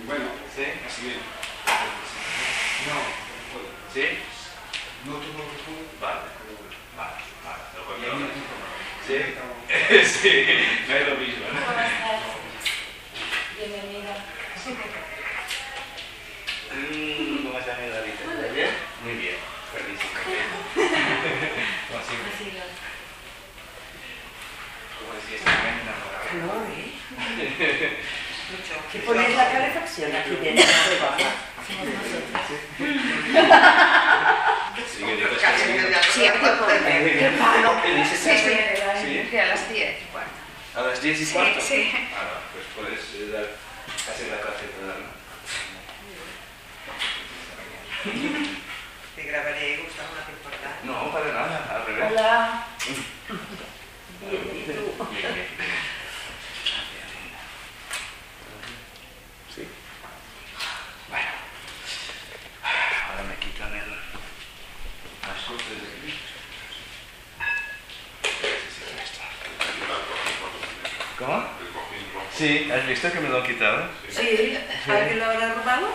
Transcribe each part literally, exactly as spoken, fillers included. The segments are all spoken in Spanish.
Bueno, ¿Sí? así bien. No, no puedo. ¿Sí? No tengo que puedo. Vale, vale, vale. Lo puedo Y ahí no probar. tengo. ¿Sí? Sí, no es lo mismo, ¿no? ¿Cómo estás? Bienvenida. Mm, ¿Cómo está mi David? ¿Está bien? Muy bien, felicísimo. Como siempre. Así lo- Como decía, está bien enamorado. No, ¿eh? Mucho. Que pones la calefacción aquí dentro de baja. Somos nosotros. Sí, que digo, Casi está que bien. ya Sí, qué qué palo. ¿Qué dices? Sí, sí, ¿Sí? que a las diez y cuarto. ¿A las diez y Sí, cuarto? sí. Ah, pues puedes eh, dar casi la clase toda, ¿no? Te grabaré, Gustavo, una temporada. No, para nada, al revés. Hola. Bien, ¿y tú? Bien, bien. Sí. Bueno. Ahora me quitan el... las cosas de aquí. ¿Cómo? Sí, ¿has visto que me lo han quitado? Sí, ¿alguien lo habrá robado?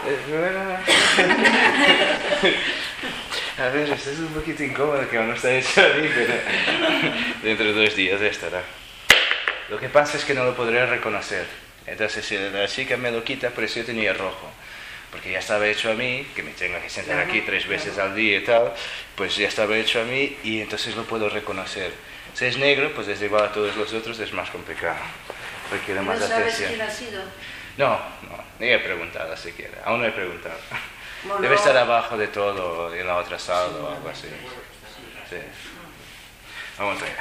A ver, esto es un poquito incómodo que aún no está hecho a mí, pero dentro de dos días ya estará. Lo que pasa es que no lo podré reconocer. Entonces, si la chica me lo quita, por eso yo tenía rojo. Porque ya estaba hecho a mí, que me tengo que sentar aquí tres veces al día y tal, pues ya estaba hecho a mí y entonces lo puedo reconocer. Si es negro, pues es igual a todos los otros, es más complicado. Requiere ¿No más sabes atención. quién ha sido? No, no, ni he preguntado siquiera, aún no he preguntado. Bueno, Debe estar abajo de todo, en la otra sala o algo así. Sí. Vamos allá.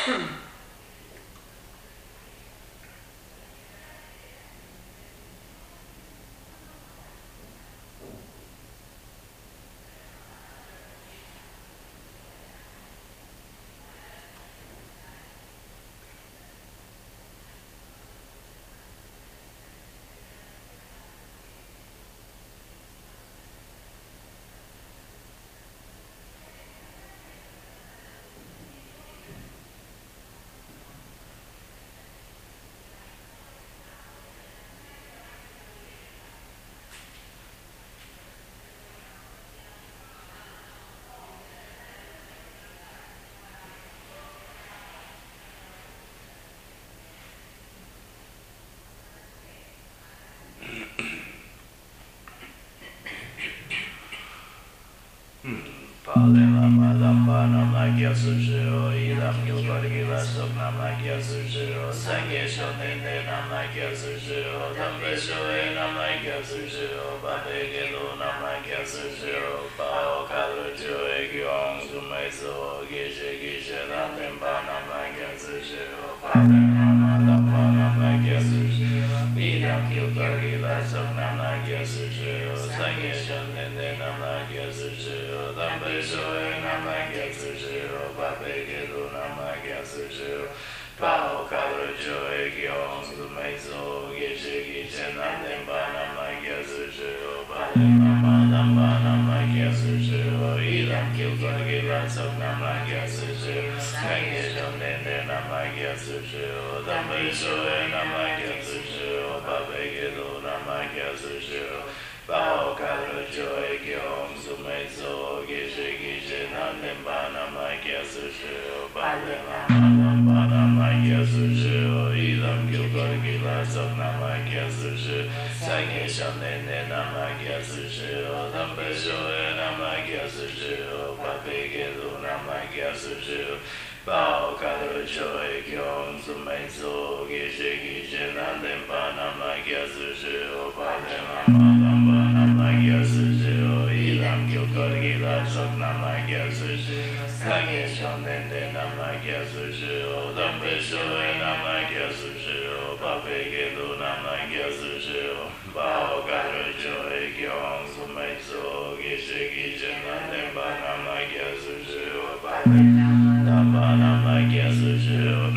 Padre Lama Lampa Namagya Sushiro Idam Gilvargila Sok Namagya Sushiro Sangye Shonende Namagya Sushiro Dambe Shoe Namagya Sushiro Babe Gelu Namagya Sushiro Pao Kadro Joe Gyong Sumaiso Gishe Gishe Namemba Namagya Sushiro Padre Lama Lampa Namagya Sushiro Idam Gilvargila Sok Namagya Sushiro Sangye Shonende Namagya Sushiro Dambe Shoe Namagya Sushiro Babe Gelu Namagya Sushiro Pao Kadro Joe Gyong Sumaiso Gishe Gishe Namemba Namagya Sushiro Padre Lama Lampa Namagya Sushiro Idam Gilvargila Sok Namagya Sushiro Sangye Shonende Namagya Sushiro Dambe Shoe Namagya Sushiro Babe Gelu Namagya Sushiro Pao Kadro Joe Gyong Sumaiso Gishe Gishe Namemba Namagya Sushiro Padre Lama Lampa Namagya Sushiro Idam Gilvargila Sok Namagya Sushiro Sangye Shonende Namagya Sushiro Dambe Shoe Namagya Sushiro Babe Gelu Namagya Sushiro Pao Kadro Joe Gyong Sumaiso Gishe Gishe Namemba Namagya Sushiro Padre Lama Lampa Namagya Sushiro Idam Gilvargila Sok Namagya Sushiro Sangye Shonende Namagya Sushiro Dambe Shoe Namagya Sushiro Babe Gelu Namagya Sushiro Pao Kadro Joe Gyong Sumaiso Gishe Gishe Namemba Namagya Sushiro Padre Lama Namagya Sushiro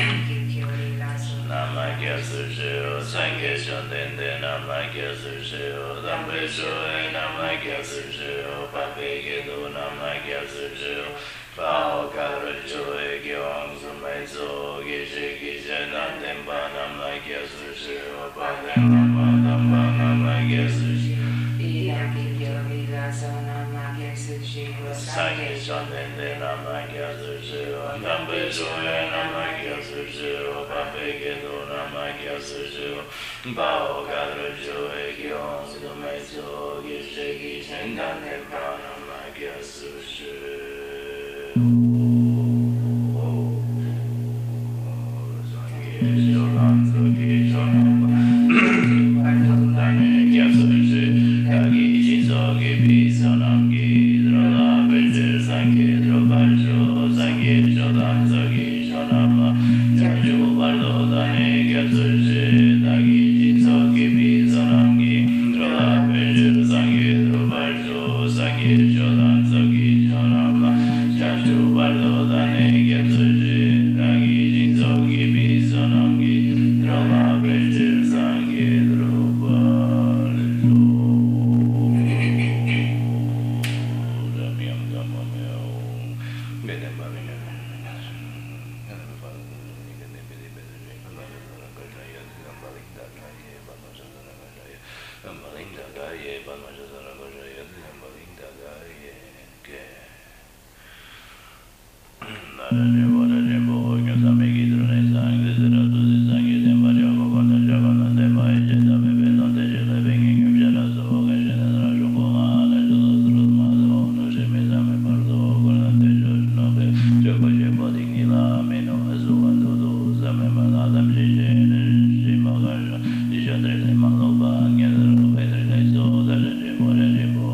Namagya Sushiro Sangye Shonende Namagya Sushiro Dambe Shoe Namagya Sushiro Babe Gelu Namagya Sushiro Pao Kadro Joe Gyong Sumaiso Gishe Gishe Namemba Namagya Sushiro Padre Lama Lampa Namagya Sushiro Idam Gilvargila Sok Namagya Sushiro Sangye Shonende Namagya Sushiro Dambe Shoe Namagya Sushiro Babe Gelu Namagya Sushiro Pao Kadro Joe Gyong Sumaiso Gishe Gishe Namemba Namagya Sushiro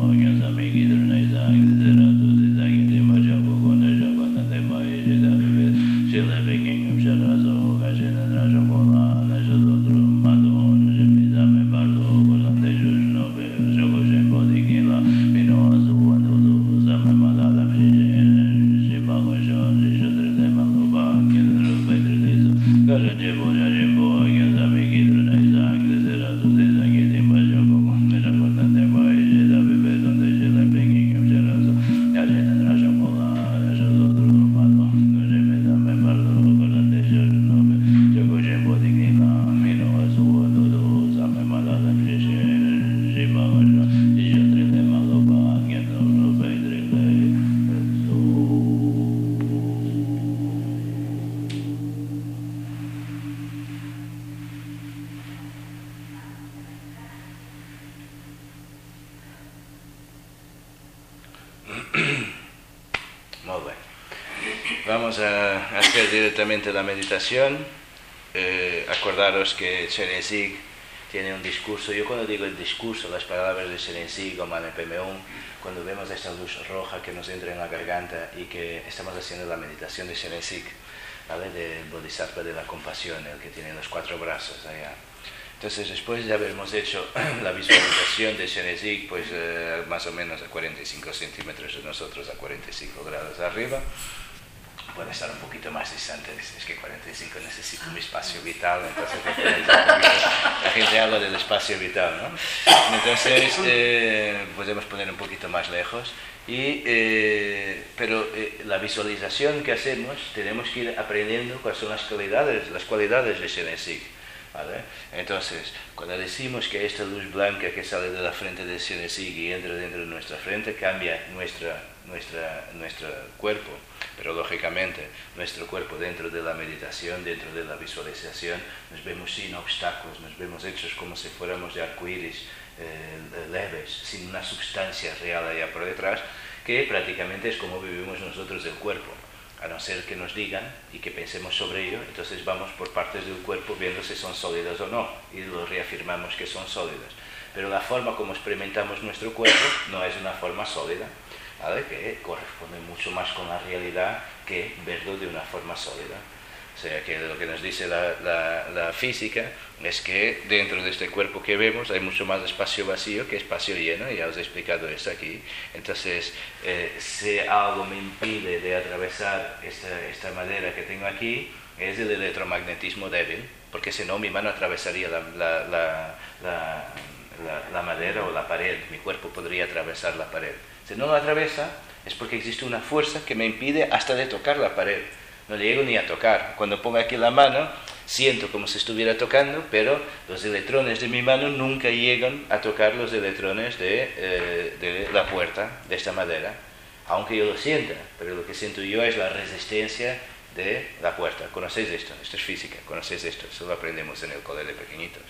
Thank you. Vamos a hacer directamente la meditación. Eh, acordaros que Chenezig tiene un discurso. Yo cuando digo el discurso, las palabras de Chenezig o Mane Padme-hum, cuando vemos esta luz roja que nos entra en la garganta y que estamos haciendo la meditación de Chenezig, ¿vale? Del Bodhisattva de la compasión, el que tiene los cuatro brazos allá. Entonces, después de habermos hecho la visualización de Chenezig, pues eh, más o menos a cuarenta y cinco centímetros de nosotros, a cuarenta y cinco grados arriba, puede estar un poquito más distante, es que cuarenta y cinco necesito un espacio vital, entonces la gente habla del espacio vital, ¿no? Entonces eh, podemos poner un poquito más lejos, y, eh, pero eh, la visualización que hacemos tenemos que ir aprendiendo cuáles son las cualidades, las cualidades de Chenezig, ¿vale? Entonces, cuando decimos que esta luz blanca que sale de la frente de Chenezig y entra dentro de nuestra frente cambia nuestra, nuestra, nuestro cuerpo, pero lógicamente nuestro cuerpo dentro de la meditación, dentro de la visualización, nos vemos sin obstáculos, nos vemos hechos como si fuéramos de arcoíris eh, leves, sin una sustancia real allá por detrás, que prácticamente es como vivimos nosotros del cuerpo. A no ser que nos digan y que pensemos sobre ello, entonces vamos por partes del cuerpo viendo si son sólidas o no, y lo reafirmamos que son sólidas. Pero la forma como experimentamos nuestro cuerpo no es una forma sólida, ¿vale? Que corresponde mucho más con la realidad que verlo de una forma sólida. O sea que lo que nos dice la, la, la física es que dentro de este cuerpo que vemos hay mucho más espacio vacío que espacio lleno, ya os he explicado esto aquí. Entonces, eh, si algo me impide de atravesar esta, esta madera que tengo aquí, es el electromagnetismo débil, porque si no mi mano atravesaría la, la, la, la, la, la madera o la pared, mi cuerpo podría atravesar la pared. Si no lo atraviesa, es porque existe una fuerza que me impide hasta de tocar la pared. No llego ni a tocar. Cuando pongo aquí la mano, siento como si estuviera tocando, pero los electrones de mi mano nunca llegan a tocar los electrones de, eh, de la puerta de esta madera, aunque yo lo sienta, pero lo que siento yo es la resistencia de la puerta. ¿Conocéis esto? Esto es física, ¿conocéis esto? Eso lo aprendemos en el cole de pequeñitos,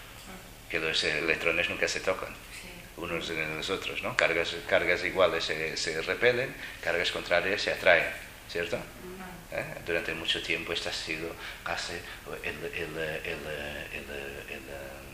que los electrones nunca se tocan unos en los otros, ¿no? Cargas, cargas iguales se, se repelen, cargas contrarias se atraen, ¿cierto? ¿Eh? Durante mucho tiempo esta ha sido casi el, el, el, el, el,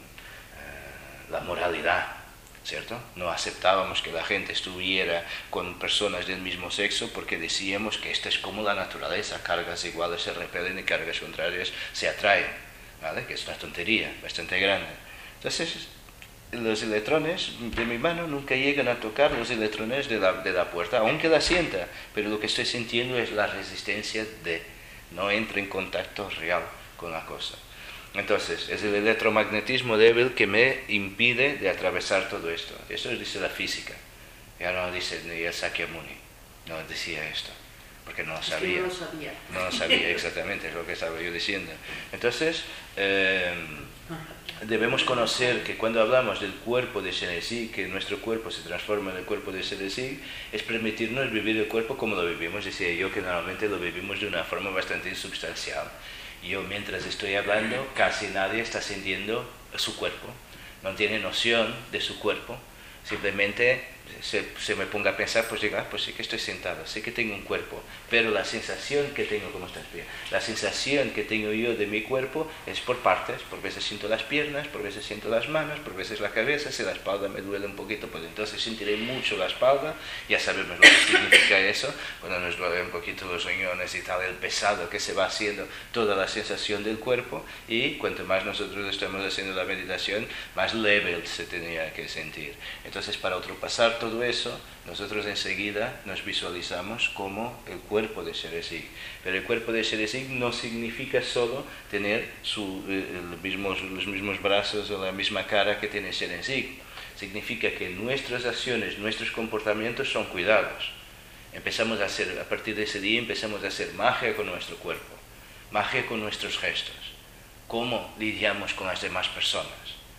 uh, la moralidad, ¿cierto? No aceptábamos que la gente estuviera con personas del mismo sexo porque decíamos que esta es como la naturaleza, cargas iguales se repelen y cargas contrarias se atraen, ¿vale? Que es una tontería bastante grande. Entonces, los electrones de mi mano nunca llegan a tocar los electrones de la, de la puerta, aunque la sienta, pero lo que estoy sintiendo es la resistencia de, no entra en contacto real con la cosa. Entonces, es el electromagnetismo débil que me impide de atravesar todo esto. Eso dice la física, ya no lo dice ni el Sakyamuni, no decía esto, porque no lo sabía. Es que no lo sabía. No lo sabía exactamente, es lo que estaba yo diciendo. Entonces, eh, debemos conocer que cuando hablamos del cuerpo de Chenezig, que nuestro cuerpo se transforma en el cuerpo de Chenezig, es permitirnos vivir el cuerpo como lo vivimos. Decía yo que normalmente lo vivimos de una forma bastante insubstancial. Yo mientras estoy hablando, casi nadie está sintiendo su cuerpo, no tiene noción de su cuerpo, simplemente se, se me ponga a pensar, pues diga, ah, pues sí que estoy sentado, sí que tengo un cuerpo, pero la sensación que tengo, ¿cómo estás bien? La sensación que tengo yo de mi cuerpo es por partes, por veces siento las piernas, por veces siento las manos, por veces la cabeza, si la espalda me duele un poquito, pues entonces sentiré mucho la espalda, ya sabemos lo que significa eso, cuando nos duele un poquito los riñones y tal, el pesado que se va haciendo, toda la sensación del cuerpo, y cuanto más nosotros estamos haciendo la meditación, más leve se tenía que sentir. Entonces, para ultrapasar todo eso, nosotros enseguida nos visualizamos como el cuerpo de Sherezig. Pero el cuerpo de Sherezig no significa solo tener su, el mismos, los mismos brazos o la misma cara que tiene Sherezig. Significa que nuestras acciones, nuestros comportamientos son cuidados. Empezamos a hacer, a partir de ese día empezamos a hacer magia con nuestro cuerpo, magia con nuestros gestos. Cómo lidiamos con las demás personas,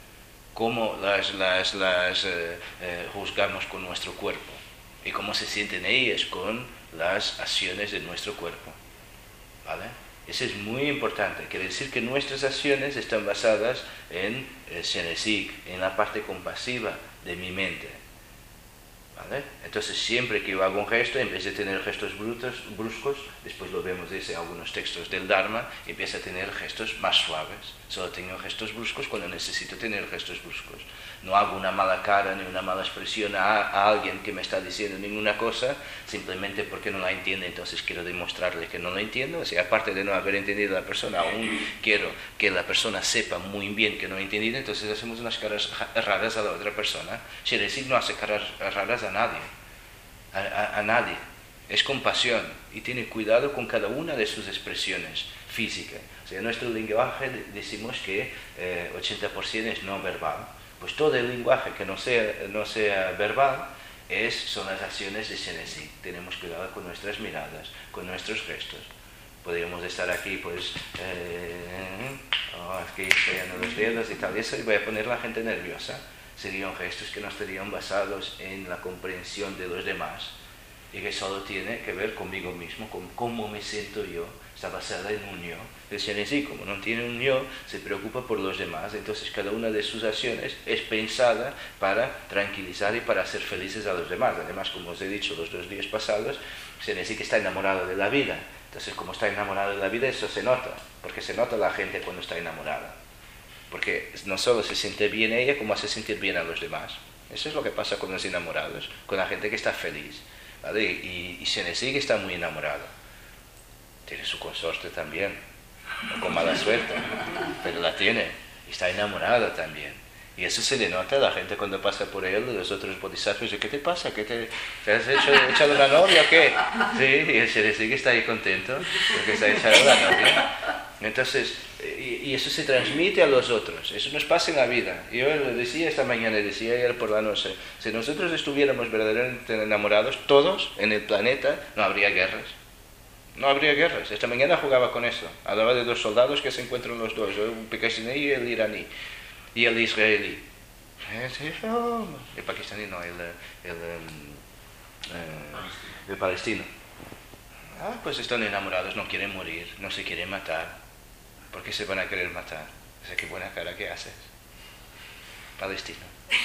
cómo las, las, las eh, eh, juzgamos con nuestro cuerpo y cómo se sienten ellas con las acciones de nuestro cuerpo, ¿vale? Eso es muy importante. Quiere decir que nuestras acciones están basadas en el Sherezig, en la parte compasiva de mi mente, ¿vale? Entonces, siempre que yo hago un gesto, en vez de tener gestos brutos, bruscos, después lo vemos desde algunos textos del Dharma, empieza a tener gestos más suaves. Solo tengo gestos bruscos cuando necesito tener gestos bruscos. No hago una mala cara ni una mala expresión a, a alguien que me está diciendo ninguna cosa, simplemente porque no la entiende, entonces quiero demostrarle que no la entiendo. O sea, aparte de no haber entendido a la persona, aún quiero que la persona sepa muy bien que no ha entendido, entonces hacemos unas caras raras a la otra persona. Sherezig no hace caras raras a nadie, a, a, a nadie. Es compasión y tiene cuidado con cada una de sus expresiones físicas. O sea, en nuestro lenguaje decimos que eh, ochenta por ciento es no verbal. Pues todo el lenguaje que no sea, no sea verbal es, son las acciones de Sherezig. Tenemos cuidado con nuestras miradas, con nuestros gestos. Podríamos estar aquí, pues, eh, oh, aquí estoy los dedos y tal, y eso, y voy a poner a la gente nerviosa. Serían gestos que no estarían basados en la comprensión de los demás y que solo tiene que ver conmigo mismo, con cómo me siento yo. Está basada en un yo. El Sherezig, como no tiene un yo, se preocupa por los demás, entonces cada una de sus acciones es pensada para tranquilizar y para hacer felices a los demás. Además, como os he dicho los dos días pasados, Sherezig está enamorado de la vida. Entonces, como está enamorado de la vida, eso se nota, porque se nota la gente cuando está enamorada. Porque no solo se siente bien ella, como hace sentir bien a los demás. Eso es lo que pasa con los enamorados, con la gente que está feliz, ¿vale? Y, y Sherezig está muy enamorado. Tiene su consorte también, no con mala suerte, pero la tiene, y está enamorada también. Y eso se le nota a la gente cuando pasa por él, los otros bodhisattvas dicen, ¿qué te pasa? ¿Qué te, ¿te has hecho, echado una novia o qué? Sí, y el Sherezig está ahí contento, porque está echado la novia. Entonces, y, y eso se transmite a los otros, eso nos pasa en la vida. Yo lo decía esta mañana, decía ayer por la noche, si nosotros estuviéramos verdaderamente enamorados, todos en el planeta, no habría guerras. No habría guerras. Esta mañana jugaba con eso. Hablaba de dos soldados que se encuentran los dos, el pakistaní y el iraní, y el israelí. El pakistaní no, el, el, el, el palestino. Ah, pues están enamorados, no quieren morir, no se quieren matar. ¿Por qué se van a querer matar? O sea, qué buena cara que haces. Palestino.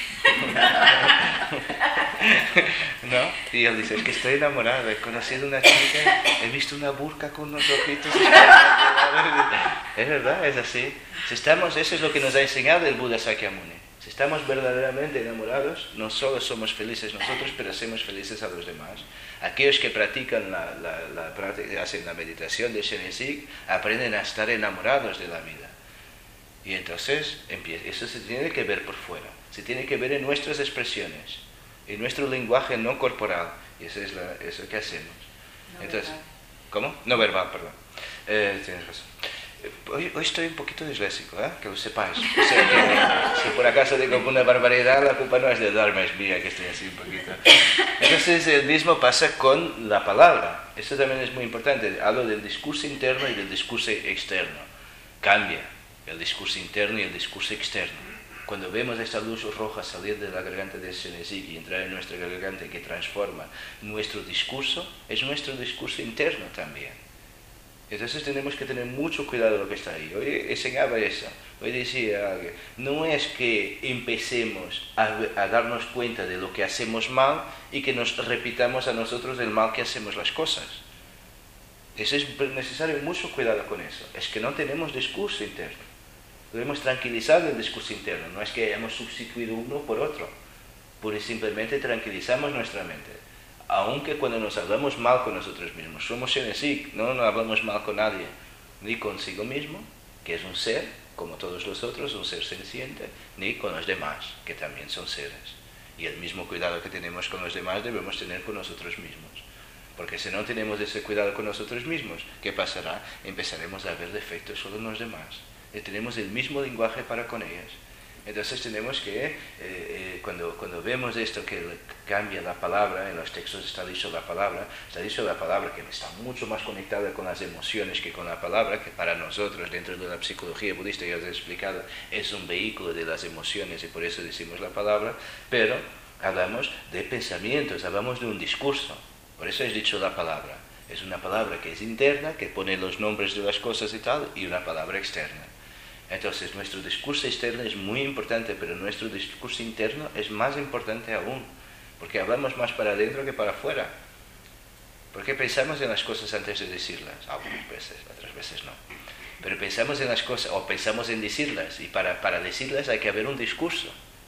¿No? Y él dice, es que estoy enamorado, he conocido una chica, he visto una burka con unos ojitos. Es verdad, es así. Si estamos, eso es lo que nos ha enseñado el Buda Sakyamuni. Si estamos verdaderamente enamorados, no solo somos felices nosotros, pero hacemos felices a los demás. Aquellos que practican la, la, la, la, hacen la meditación de Sherezig, aprenden a estar enamorados de la vida. Y entonces, empieza, eso se tiene que ver por fuera. Se tiene que ver en nuestras expresiones, en nuestro lenguaje no corporal. Y eso es la, eso que hacemos. No entonces, verbal. ¿Cómo? No verbal, perdón. Eh, tienes razón. Hoy, hoy estoy un poquito disléxico, ¿eh? Que lo sepáis. O sea, que, si por acaso digo alguna barbaridad, la culpa no es de Dharma, es mía, que estoy así un poquito. Entonces, el mismo pasa con la palabra. Esto también es muy importante. Hablo del discurso interno y del discurso externo. Cambia el discurso interno y el discurso externo. Cuando vemos esta luz roja salir de la garganta de Sherezig y entrar en nuestra garganta que transforma nuestro discurso, es nuestro discurso interno también. Entonces tenemos que tener mucho cuidado de lo que está ahí. Hoy enseñaba eso. Hoy decía, no es que empecemos a, a darnos cuenta de lo que hacemos mal y que nos repitamos a nosotros el mal que hacemos las cosas. Eso es necesario mucho cuidado con eso. Es que no tenemos discurso interno. Debemos tranquilizar el discurso interno. No es que hayamos sustituido uno por otro. Pura y simplemente tranquilizamos nuestra mente. Aunque cuando nos hablamos mal con nosotros mismos, somos seres así, no nos hablamos mal con nadie, ni consigo mismo, que es un ser, como todos los otros, un ser senciente, ni con los demás, que también son seres. Y el mismo cuidado que tenemos con los demás debemos tener con nosotros mismos. Porque si no tenemos ese cuidado con nosotros mismos, ¿qué pasará? Empezaremos a ver defectos solo en los demás. Y tenemos el mismo lenguaje para con ellos. Entonces tenemos que, eh, eh, cuando, cuando vemos esto que cambia la palabra, en los textos está dicho la palabra, está dicho la palabra que está mucho más conectada con las emociones que con la palabra, que para nosotros dentro de la psicología budista, ya os he explicado, es un vehículo de las emociones y por eso decimos la palabra, pero hablamos de pensamientos, hablamos de un discurso, por eso es dicho la palabra. Es una palabra que es interna, que pone los nombres de las cosas y tal, y una palabra externa. Entonces, nuestro discurso externo es muy importante, pero nuestro discurso interno es más importante aún, porque hablamos más para adentro que para afuera. Porque pensamos en las cosas antes de decirlas, algunas veces, otras veces no. Pero pensamos en las cosas, o pensamos en decirlas, y para, para decirlas hay que haber un discurso.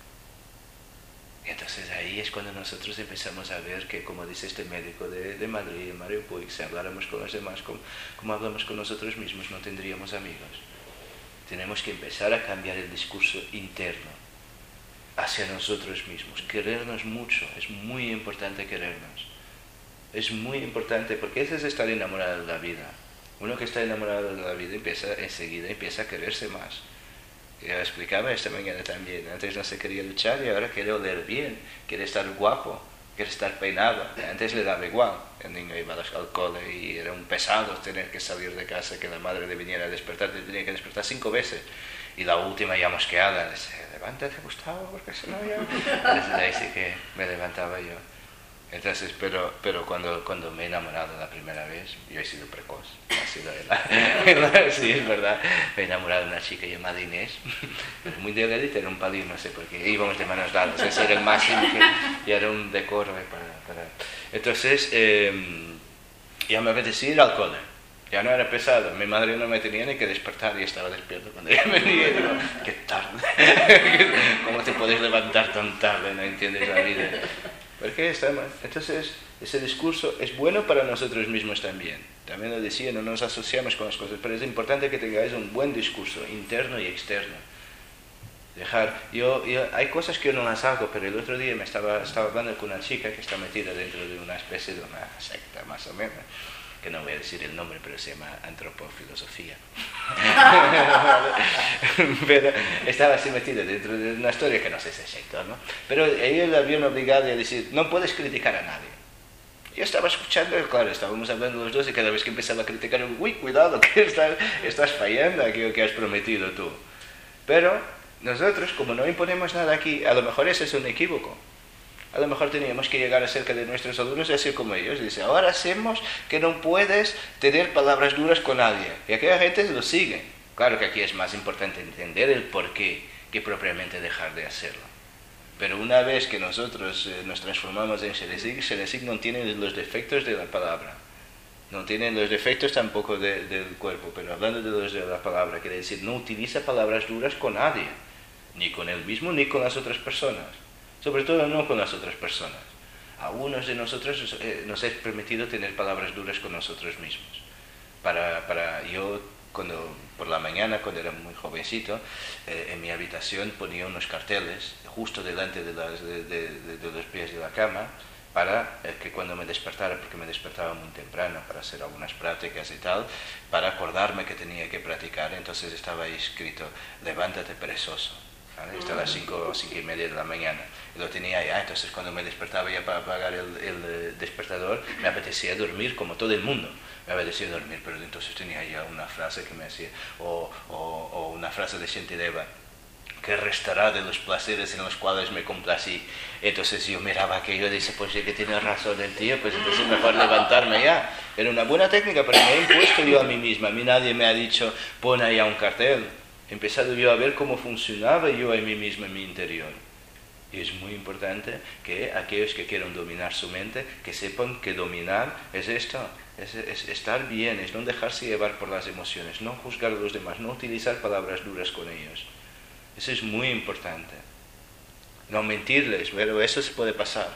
Y entonces ahí es cuando nosotros empezamos a ver que, como dice este médico de, de Madrid, Mario Puig, si habláramos con los demás como, como hablamos con nosotros mismos, no tendríamos amigos. Tenemos que empezar a cambiar el discurso interno hacia nosotros mismos. Querernos mucho, es muy importante querernos. Es muy importante porque eso es estar enamorado de la vida. Uno que está enamorado de la vida empieza enseguida empieza a quererse más. Ya explicaba esta mañana también. Antes no se quería luchar y ahora quiere oler bien, quiere estar guapo, quiere estar peinado. Antes le daba igual. El niño iba al cole y era un pesado tener que salir de casa, que la madre le viniera a despertar, le tenía que despertar cinco veces. Y la última ya mosqueada, dice, levántate Gustavo, porque si no ya... Entonces ahí sí que me levantaba yo. Entonces, pero, pero cuando, cuando me he enamorado la primera vez, yo he sido precoz. Ha sido la, sí, es verdad. Me he enamorado de una chica llamada Inés, pero muy delgadita, era un palín, no sé por qué. Íbamos de manos dadas, ese era el máximo que, y era un decoro para... para... Entonces, eh, ya me apetecía ir al cole. Ya no era pesado. Mi madre no me tenía ni que despertar y estaba despierto cuando ella venía. Y digo, qué tarde. ¿Cómo te puedes levantar tan tarde? No entiendes la vida. ¿Por qué está mal? Entonces, ese discurso es bueno para nosotros mismos también. También lo decía, no nos asociamos con las cosas, pero es importante que tengáis un buen discurso, interno y externo. Dejar, yo, yo, hay cosas que yo no las hago, pero el otro día me estaba, estaba hablando con una chica que está metida dentro de una especie de una secta, más o menos, que no voy a decir el nombre, pero se llama antropofilosofía. Pero estaba así metida dentro de una historia que no sé si es sector, ¿no? Pero ellos la habían obligado a decir, no puedes criticar a nadie. Yo estaba escuchando, claro, estábamos hablando los dos y cada vez que empezaba a criticar, uy, cuidado, que estás, estás fallando aquello que has prometido tú. Pero nosotros, como no imponemos nada aquí, a lo mejor ese es un equívoco. A lo mejor teníamos que llegar acerca de nuestros alumnos y decir como ellos. Dice, ahora hacemos que no puedes tener palabras duras con nadie. Y aquella gente lo sigue. Claro que aquí es más importante entender el porqué que propiamente dejar de hacerlo. Pero una vez que nosotros eh, nos transformamos en Shelesig, Shelesig no tiene los defectos de la palabra. No tiene los defectos tampoco de, del cuerpo. Pero hablando de los de la palabra, quiere decir, no utiliza palabras duras con nadie. Ni con él mismo, ni con las otras personas. Sobre todo no con las otras personas. A unos de nosotros eh, nos es permitido tener palabras duras con nosotros mismos. Para, para yo, cuando, por la mañana, cuando era muy jovencito, eh, en mi habitación ponía unos carteles justo delante de, las, de, de, de, de los pies de la cama, para eh, que cuando me despertara, porque me despertaba muy temprano para hacer algunas prácticas y tal, para acordarme que tenía que practicar, entonces estaba ahí escrito, levántate perezoso. ¿Vale? Hasta las cinco o cinco y media de la mañana. Y lo tenía ya, entonces cuando me despertaba ya para apagar el, el despertador, me apetecía dormir como todo el mundo. Me apetecía dormir, pero entonces tenía ya una frase que me hacía, o, o, o una frase de Shantideva, que restará de los placeres en los cuales me complací. Entonces yo miraba aquello y decía, pues sí que tiene razón el tío, pues entonces mejor levantarme ya. Era una buena técnica, pero me he impuesto yo a mí misma. A mí nadie me ha dicho, pon allá un cartel. He empezado yo a ver cómo funcionaba yo a mí mismo en mi interior. Y es muy importante que aquellos que quieran dominar su mente, que sepan que dominar es esto, es, es estar bien, es no dejarse llevar por las emociones, no juzgar a los demás, no utilizar palabras duras con ellos. Eso es muy importante. No mentirles, pero eso se puede pasar.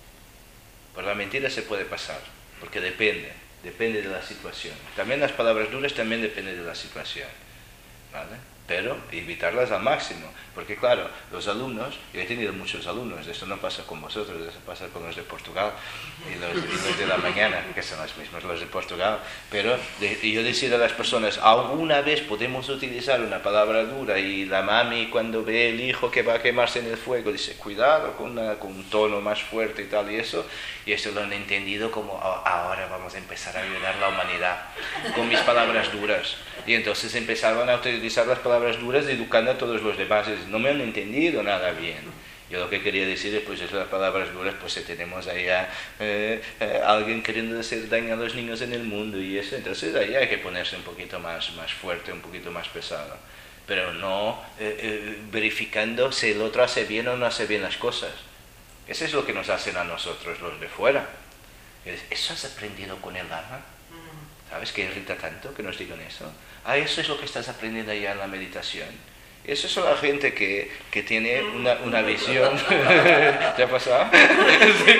Por la mentira se puede pasar, porque depende, depende de la situación. También las palabras duras también dependen de la situación, ¿vale? Pero evitarlas al máximo, porque claro, los alumnos, yo he tenido muchos alumnos, esto no pasa con vosotros, esto pasa con los de Portugal y los, y los de la mañana, que son los mismos los de Portugal, pero de, yo decir a las personas, alguna vez podemos utilizar una palabra dura y la mami cuando ve el hijo que va a quemarse en el fuego dice, cuidado con, una, con un tono más fuerte y tal y eso, y esto lo han entendido como oh, ahora vamos a empezar a ayudar a la humanidad con mis palabras duras, y entonces empezaron a utilizar las palabras palabras duras educando a todos los demás. No me han entendido nada bien. Yo lo que quería decir pues es las palabras duras, pues si tenemos ahí a eh, eh, alguien queriendo hacer daño a los niños en el mundo y eso, entonces ahí hay que ponerse un poquito más, más fuerte, un poquito más pesado, pero no eh, eh, verificando si el otro hace bien o no hace bien las cosas. Eso es lo que nos hacen a nosotros los de fuera. ¿Eso has aprendido con el Dharma? ¿Sabes que irrita tanto que nos digan eso? Ah, eso es lo que estás aprendiendo allá en la meditación. Eso es la gente que, que tiene una, una visión. ¿Te ha pasado? Sí.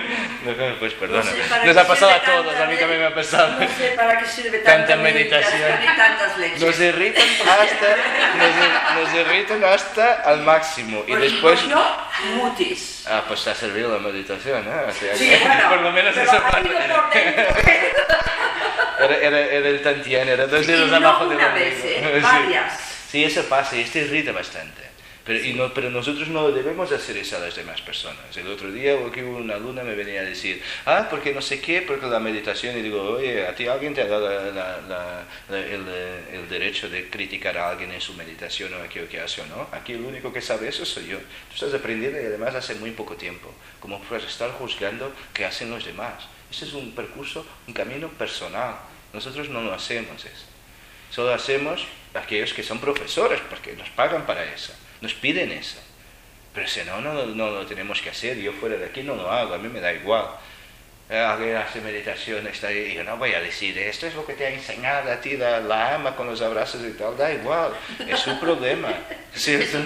Pues perdona. No sé nos ha pasado a todos, a mí también me ha pasado. No sé para qué sirve tanta, tanta meditación. meditación y tantas lecciones. Nos irritan hasta, nos, nos irritan hasta al máximo. Y pues, después... Pues yo, mutis. Ah, pues te ha servido la meditación, ¿eh? O sea, Sí, que, bueno, por lo menos pero esa ha parte. ido por dentro. Era, era, era el tantien, era dos dedos y no abajo de una la vez, ¿eh? sí. Varias. Sí, eso pasa y esto irrita bastante. Pero, y no, pero nosotros no debemos hacer eso a las demás personas. El otro día aquí una alumna me venía a decir, ah, porque no sé qué, porque la meditación, y digo, oye, ¿a ti alguien te ha dado la, la, la, la, el, el derecho de criticar a alguien en su meditación o aquello que hace o no? Aquí el único que sabe eso soy yo. Tú estás aprendiendo y además hace muy poco tiempo, como para estar juzgando qué hacen los demás. Ese es un percurso, un camino personal. Nosotros no lo hacemos eso. Solo hacemos aquellos que son profesores, porque nos pagan para eso, nos piden eso. Pero si no, no, no lo tenemos que hacer. Yo fuera de aquí no lo hago, a mí me da igual. Eh, alguien hace meditación, está ahí, y yo no voy a decir, esto es lo que te ha enseñado a ti la, la ama con los abrazos y tal, da igual, es su problema. ¿Cierto?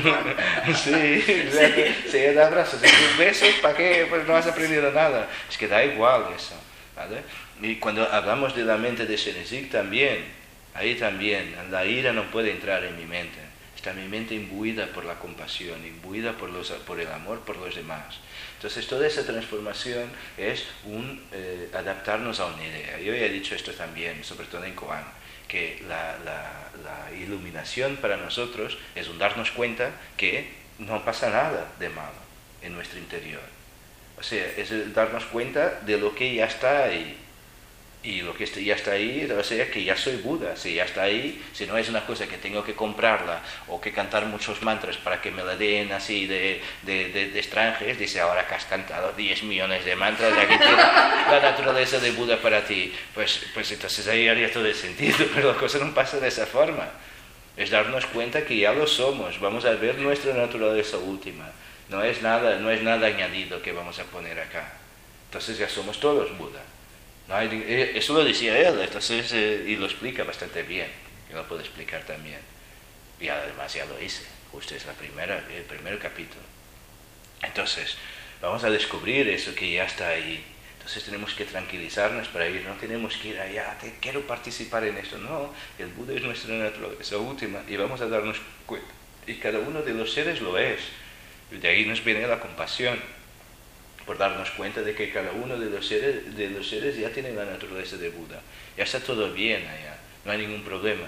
Sí, exacto. Si él da abrazos y sus besos, ¿para qué? Pues no has aprendido nada. Es que da igual eso, ¿vale? Y cuando hablamos de la mente de Shenezig también, ahí también, la ira no puede entrar en mi mente. Está mi mente imbuida por la compasión, imbuida por, los, por el amor por los demás. Entonces toda esa transformación es un eh, adaptarnos a una idea. Yo ya he dicho esto también, sobre todo en Koan, que la, la, la iluminación para nosotros es un darnos cuenta que no pasa nada de malo en nuestro interior. O sea, es el darnos cuenta de lo que ya está ahí. Y lo que ya está ahí, o sea, que ya soy Buda, si ya está ahí, si no es una cosa que tengo que comprarla o que cantar muchos mantras para que me la den así de, de, de, de extranjeros, dice, ahora que has cantado diez millones de mantras, aquí tienes la naturaleza de Buda para ti, pues, pues entonces ahí haría todo el sentido, pero la cosa no pasa de esa forma. Es darnos cuenta que ya lo somos, vamos a ver nuestra naturaleza última, no es nada, no es nada añadido que vamos a poner acá. Entonces ya somos todos Buda. No hay, eso lo decía él, entonces, eh, y lo explica bastante bien, yo lo puedo explicar también. Y además ya lo hice, justo es la primera, el primer capítulo. Entonces, vamos a descubrir eso que ya está ahí. Entonces tenemos que tranquilizarnos para ir, no tenemos que ir allá, te, quiero participar en esto. No, el Buda es nuestra naturaleza última y vamos a darnos cuenta. Y cada uno de los seres lo es. Y de ahí nos viene la compasión, por darnos cuenta de que cada uno de los seres, de los seres ya tiene la naturaleza de Buda. Ya está todo bien allá, no hay ningún problema.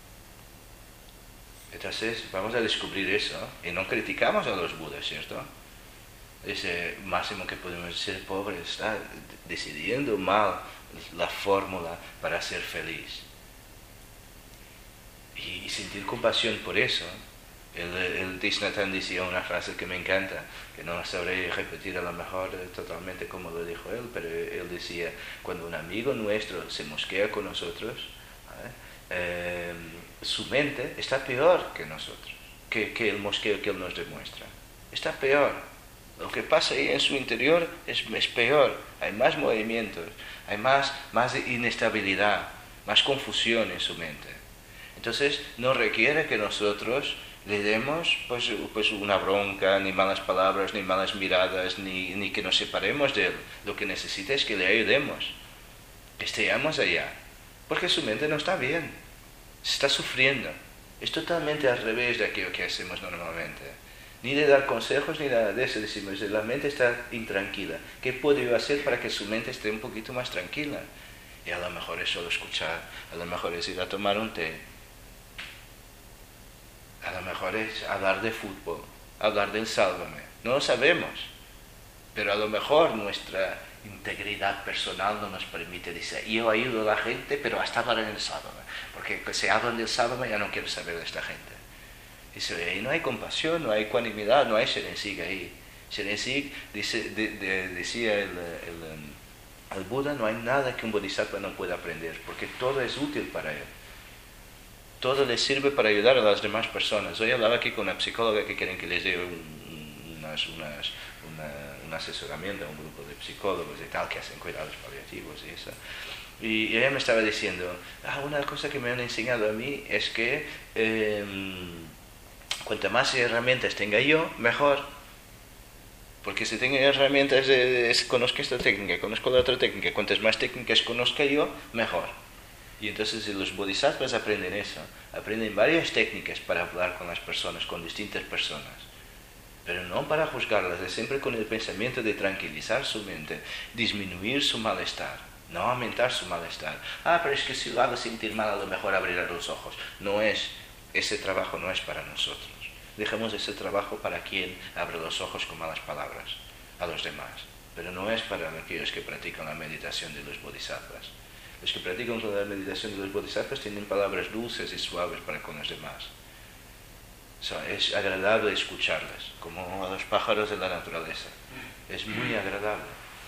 Entonces vamos a descubrir eso, y no criticamos a los Budas, ¿cierto? Ese máximo que podemos ser pobres, está decidiendo mal la fórmula para ser feliz. Y sentir compasión por eso El, el Thich Nhat Hanh decía una frase que me encanta, que no la sabré repetir a lo mejor eh, totalmente como lo dijo él, pero él decía, cuando un amigo nuestro se mosquea con nosotros, ¿vale? eh, su mente está peor que nosotros, que, que el mosqueo que él nos demuestra. Está peor. Lo que pasa ahí en su interior es, es peor. Hay más movimientos, hay más, más inestabilidad, más confusión en su mente. Entonces no requiere que nosotros le demos pues, pues una bronca, ni malas palabras, ni malas miradas, ni, ni que nos separemos de él. Lo que necesita es que le ayudemos, que estemos allá, porque su mente no está bien, se está sufriendo. Es totalmente al revés de aquello que hacemos normalmente. Ni de dar consejos ni nada de eso. Decimos, la mente está intranquila. ¿Qué puedo yo hacer para que su mente esté un poquito más tranquila? Y a lo mejor es solo escuchar, a lo mejor es ir a tomar un té, a lo mejor es hablar de fútbol, hablar del Sálvame. No lo sabemos, pero a lo mejor nuestra integridad personal no nos permite decir, yo ayudo a la gente, pero hasta hablar en el Sálvame, porque si hablan del Sálvame ya no quiero saber de esta gente. Dice, ahí no hay compasión, no hay ecuanimidad, no hay Sherensig ahí. Sherensig, dice, de, de, decía el, el, el Buda, no hay nada que un bodhisattva no pueda aprender, porque todo es útil para él. Todo le sirve para ayudar a las demás personas. Hoy hablaba aquí con una psicóloga que quieren que les dé un, unas, unas, una, un asesoramiento a un grupo de psicólogos y tal, que hacen cuidados paliativos y eso. Y ella me estaba diciendo, ah, una cosa que me han enseñado a mí es que eh, cuanto más herramientas tenga yo, mejor. Porque si tengo herramientas, eh, es, conozco esta técnica, conozco la otra técnica, cuantas más técnicas conozca yo, mejor. Y entonces los bodhisattvas aprenden eso, aprenden varias técnicas para hablar con las personas, con distintas personas, pero no para juzgarlas, es siempre con el pensamiento de tranquilizar su mente, disminuir su malestar, no aumentar su malestar. Ah, pero es que si lo hago sentir mal, a lo mejor abrirá los ojos. No es, ese trabajo no es para nosotros. Dejemos ese trabajo para quien abre los ojos con malas palabras a los demás, pero no es para aquellos que practican la meditación de los bodhisattvas. Los que practican la meditación de los bodhisattvas tienen palabras dulces y suaves para con los demás. O sea, es agradable escucharles, como a los pájaros de la naturaleza. Es muy agradable.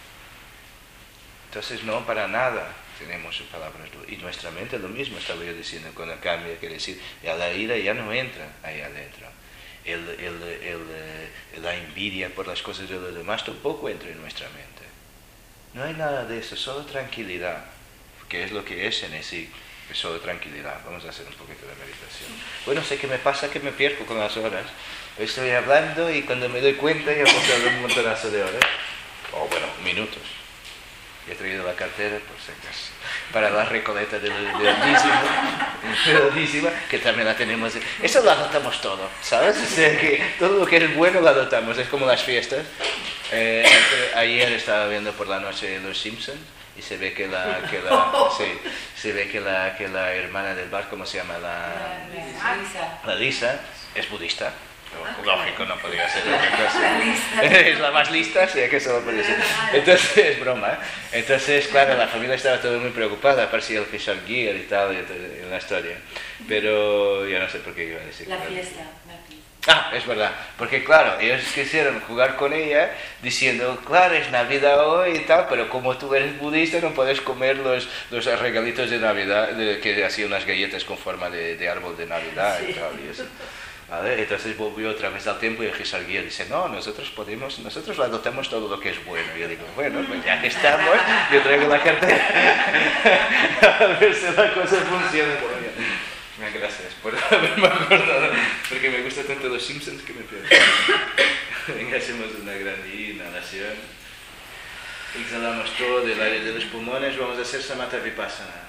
Entonces, no para nada tenemos palabras dulces. Y nuestra mente lo mismo, estaba yo diciendo, cuando cambia, quiere decir, ya la ira ya no entra ahí adentro. El, el, el, la envidia por las cosas de los demás tampoco entra en nuestra mente. No hay nada de eso, solo tranquilidad. Que es lo que es en ese, es solo tranquilidad. Vamos a hacer un poquito de meditación. Bueno, sé que me pasa que me pierdo con las horas. Estoy hablando y cuando me doy cuenta ya he pasado un montonazo de horas. O bueno, minutos. Y he traído la cartera, por si acaso, para la recoleta del, del dízimo, del dízimo, que también la tenemos. Eso lo adoptamos todo, ¿sabes? O sea, que todo lo que es bueno lo adoptamos. Es como las fiestas. Eh, ayer estaba viendo por la noche Los Simpsons. Y se ve que la, que la, sí, se ve que la, que la hermana del bar, ¿cómo se llama? La, Lisa. la Lisa, es budista. Lógico, no podría ser otra cosa. Es la más lista, sí, que eso no podría ser. Entonces, es broma. ¿eh? Entonces, claro, la familia estaba todo muy preocupada, parecía el Richard Gere y tal, en la historia. Pero ya no sé por qué iba a decir. La claro. fiesta, la fiesta. Ah, es verdad, porque claro, ellos quisieron jugar con ella diciendo, claro, es Navidad hoy y tal, pero como tú eres budista no puedes comer los, los regalitos de Navidad, de, que hacían unas galletas con forma de, de árbol de Navidad y tal, y eso. ¿Vale? Entonces volvió otra vez al tiempo y el Richard Gere dice, no, nosotros podemos, nosotros adoptamos todo lo que es bueno. Y yo digo, bueno, pues ya que estamos, yo traigo la cartera, a ver si la cosa funciona todavía. Gracias por haberme acordado, porque me gusta tanto Los Simpsons que me pierdo. Venga, hacemos una gran inhalación. Exhalamos todo el aire de los pulmones, vamos a hacer Samatha Vipassana.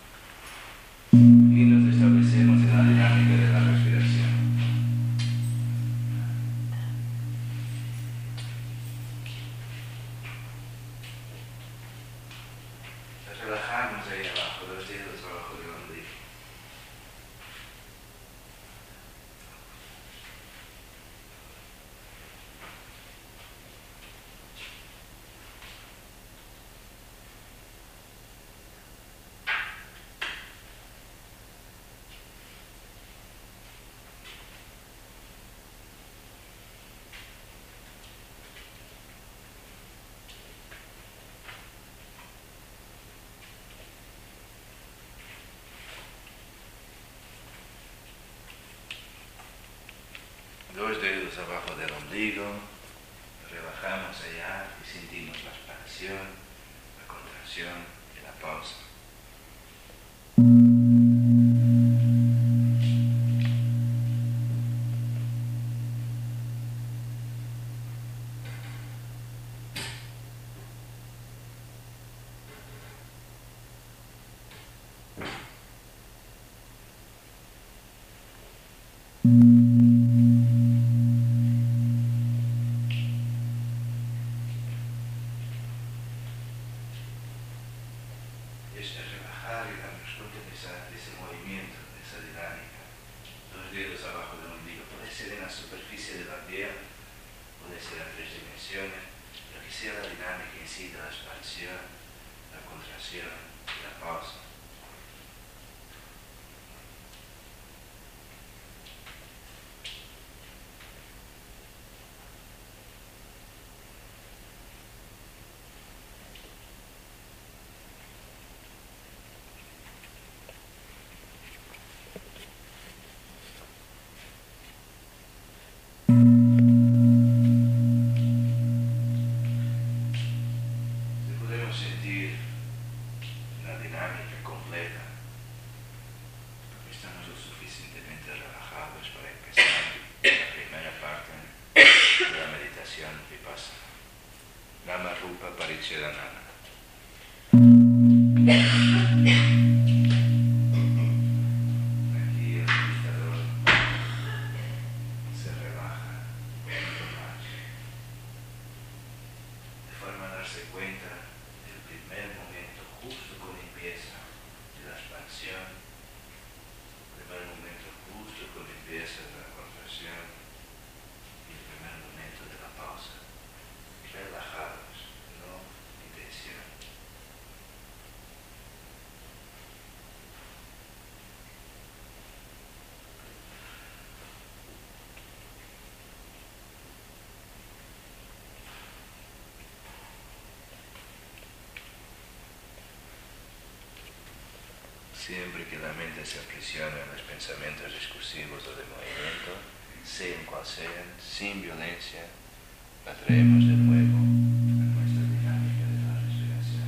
Y nos establecemos en la dinámica de la respiración. Relajamos ahí abajo, los dedos abajo del ombligo. Dos dedos abajo del ombligo, relajamos allá y sentimos la expansión, la contracción y la pausa. Es relajar y darnos cuenta de, esa, de ese movimiento, de esa dinámica. Dos dedos abajo del ombligo, puede ser en la superficie de la piel, puede ser en tres dimensiones, pero que sea la dinámica en sí de la expansión, la contracción y la pausa. Podemos sentir la dinámica completa, estamos lo suficientemente relajados para empezar la primera parte de la meditación vipassana. Nama Rupa Parichedanana. Aquí el meditador se relaja un poquito más, de forma a darse cuenta del primer momento justo cuando empieza de la expansión, el primer momento justo cuando empieza de la contracción y el primer momento de la pausa. Relajados, no en tensión. Siempre que la mente se aprisiona en los pensamientos discursivos o de movimiento, sean cual sean, sin violencia, la traemos de nuevo a nuestra dinámica de la respiración.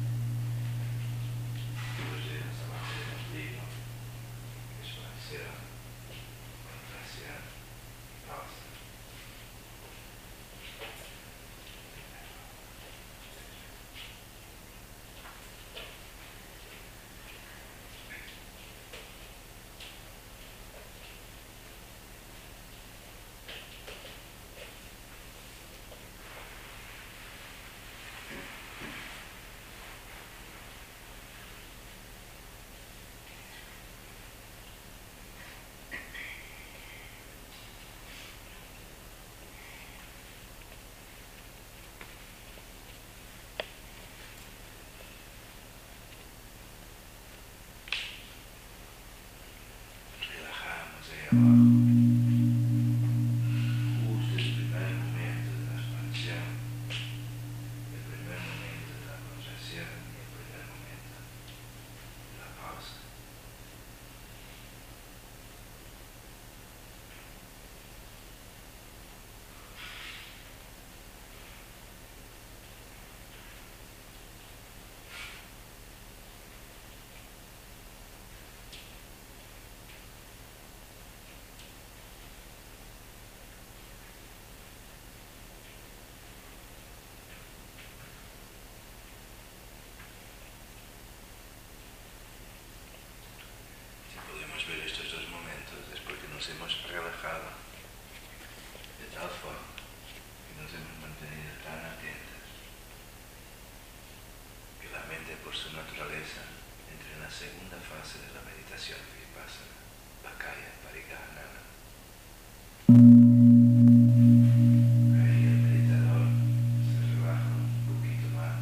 Los dedos abajo del ombligo, expansión, contracción y pausa. Relajamos ahí abajo. Justo el primer momento de la expansión, el primer momento de la contracción y el primer momento de la pausa. Si podemos ver estos dos momentos es porque nos hemos relajado de tal forma que nos hemos mantenido tan atentos que la mente por su naturaleza entra en la segunda fase de la meditación vipassana, Vakaya Parigahanana. Ahí el meditador se relaja un poquito más.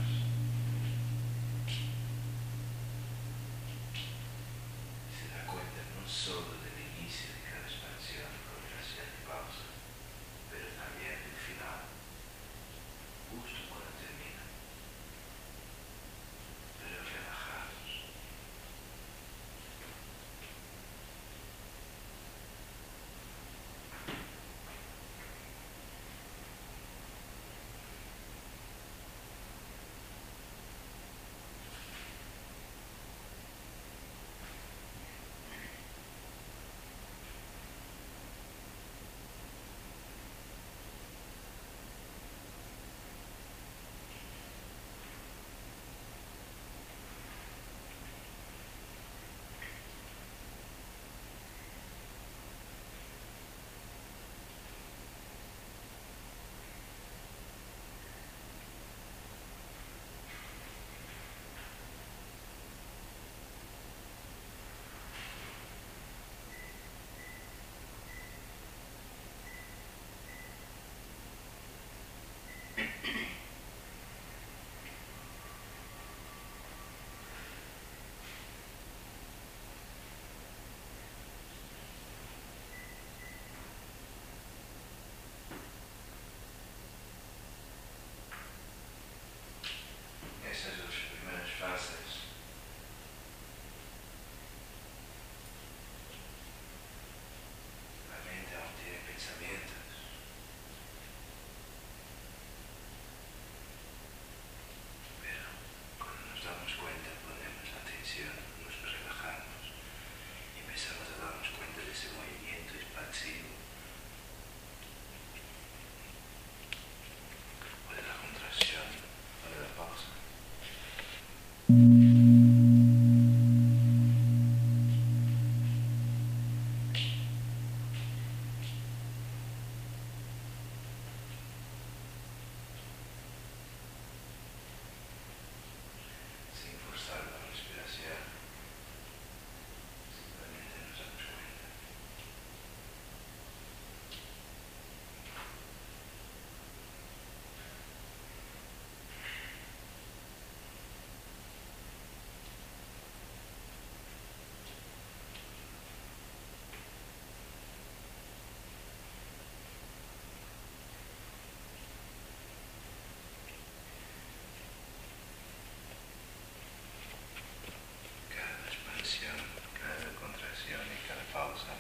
Se da cuenta no solo del inicio de cada expansión, contracción y pausa, pero también del final, justo cuando termina, pero relajados.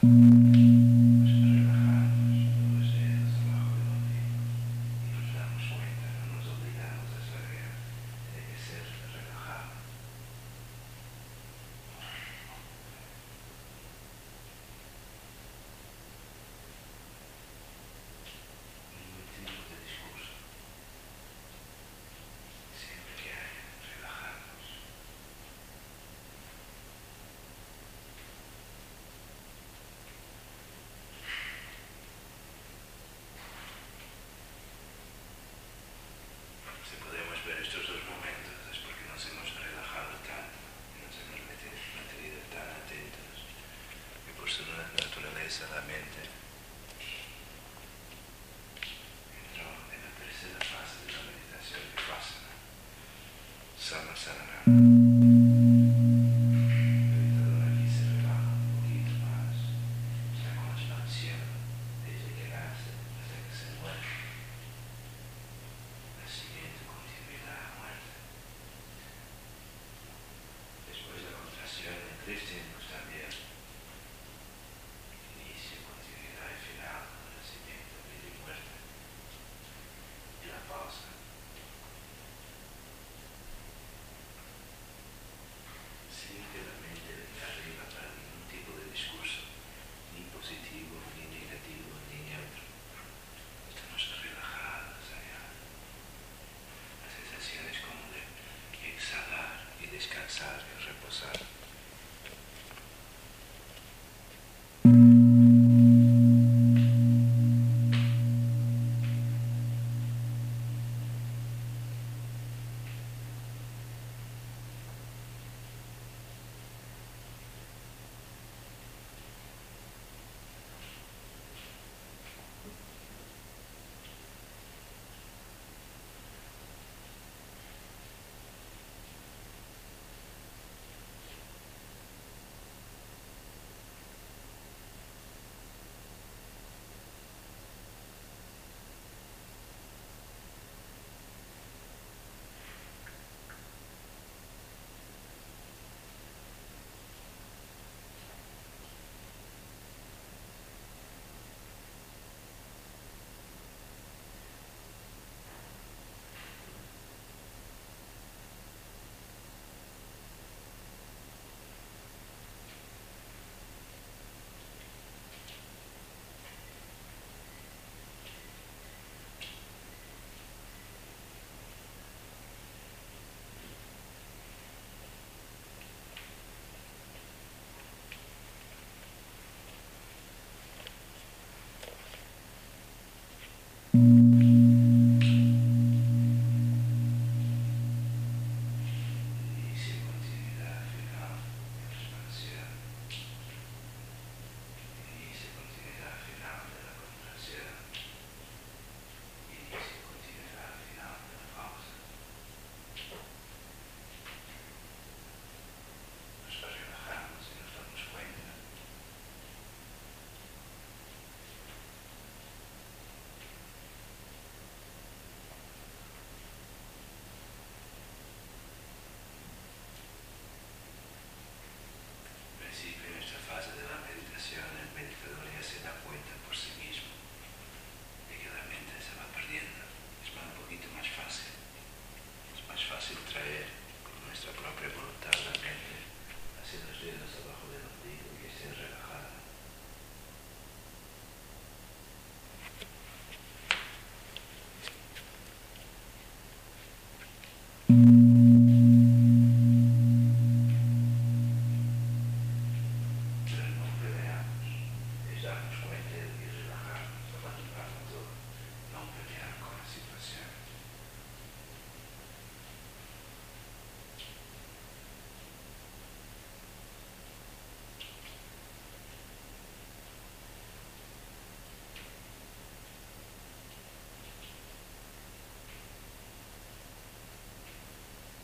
Al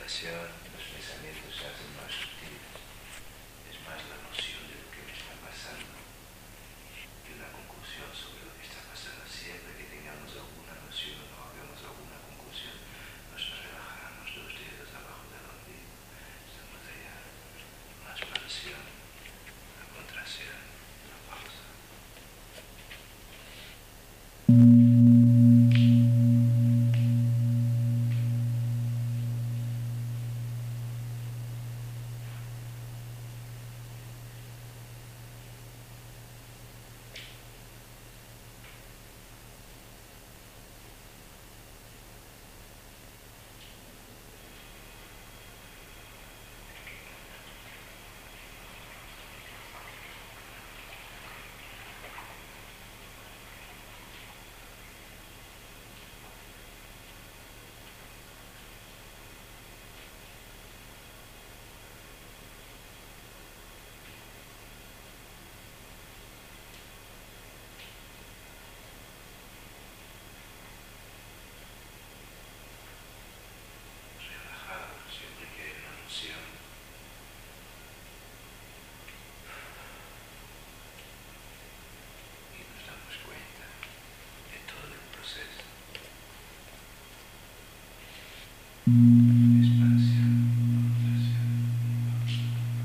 meditación, los pensamientos se hacen más sutiles. Es más la noción de lo que me está pasando que una conclusión sobre lo que está pasando. Siempre que tengamos alguna noción o hagamos alguna conclusión, nos relajamos dos dedos abajo del ombligo. Estamos allá. Una expansión, una contracción, una pausa. Siempre que hay una noción, y nos damos cuenta de todo el proceso. Expansión, contracción, pausa.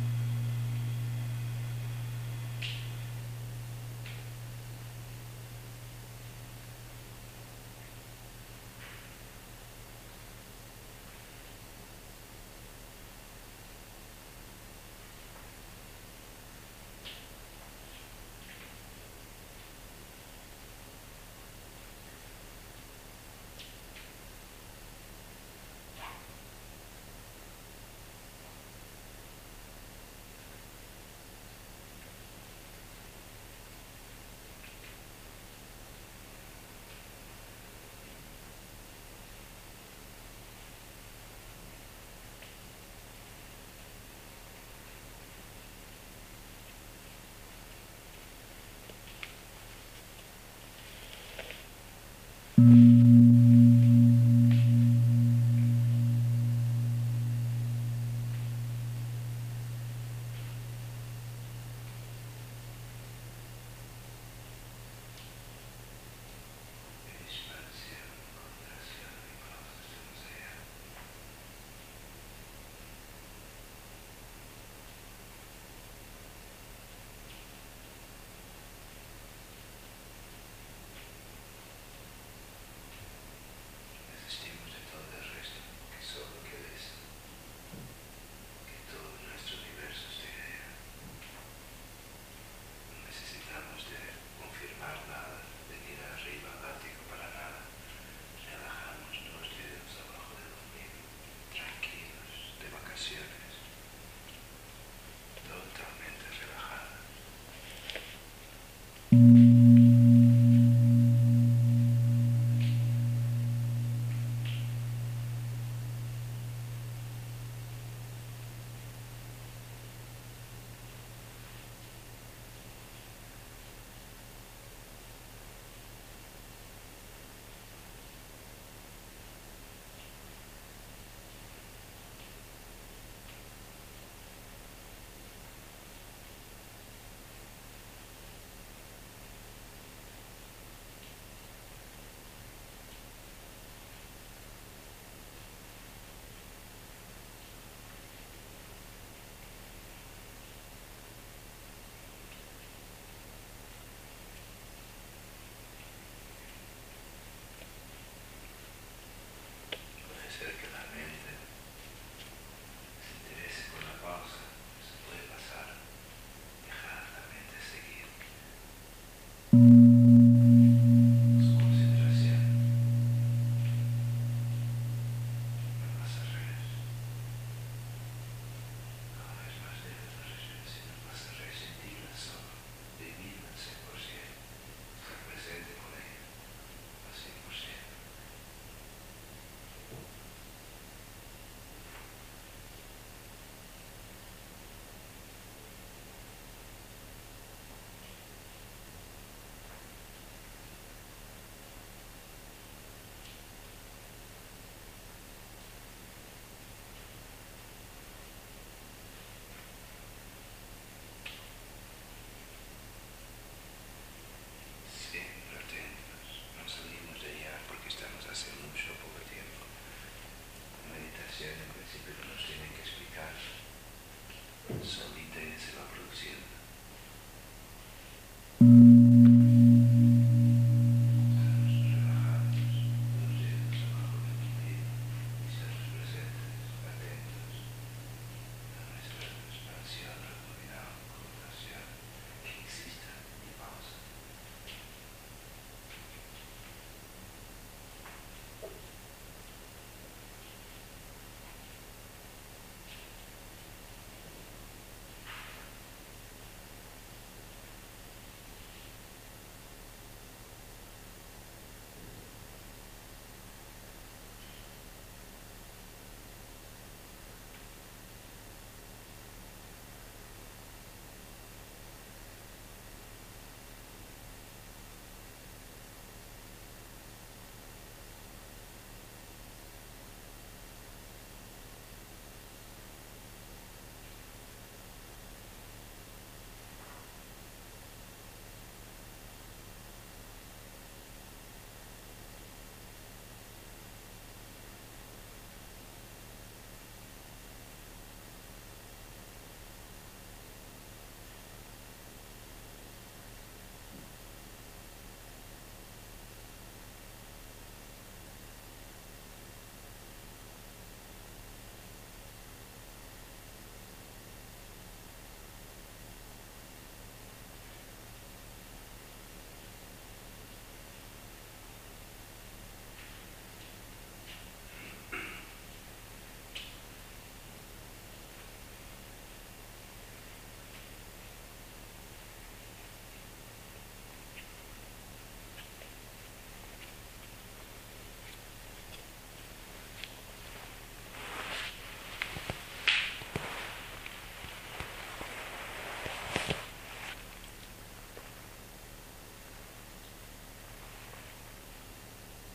Expansión, contracción y pausa. Estamos allá.